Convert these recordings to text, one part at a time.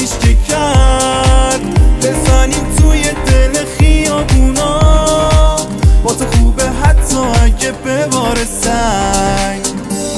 کاریش که کرد، بزنیم توی دل خیابونا. با تو خوبه حتی اگه بباره سنگ.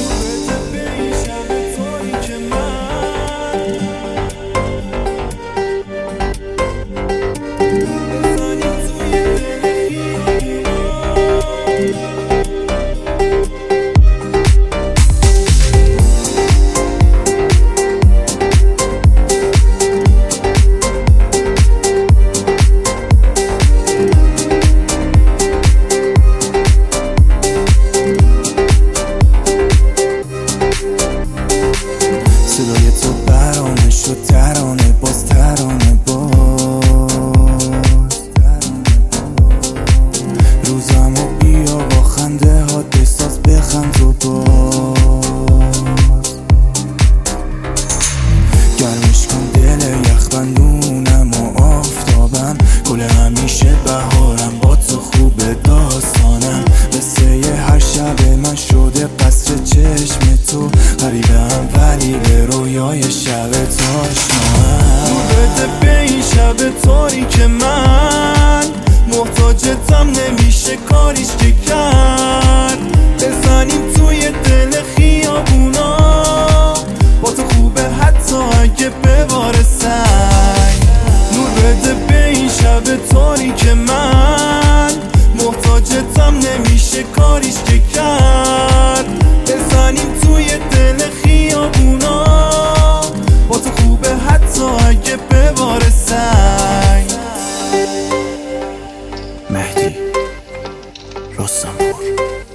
صدای تو برانه شد ترانه باز ترانه باز. روزمو بیا با خنده ها بساز بخند و باز. گرمش کن دل یخبندونم و آفتابم، گل همیشه بهارم با تو خوبه داستانم. مثل هر شب من شده قصر چشم تو، غریبه هم ولی به رویای شب تاشنام. رو بده به این شب تاریک من، محتاجتم نمیشه کاریش که کرد. بزنیم توی دل خیابونا. با تو خوبه حتی اگه بباره سنگ. نور بده به این شب تاریک من، محتاجتم نمیشه کاریش که کرد. بزنیم توی دل خیابونا. با تو خوبه حتی اگه بباره سنگ. مهدی رستمپور.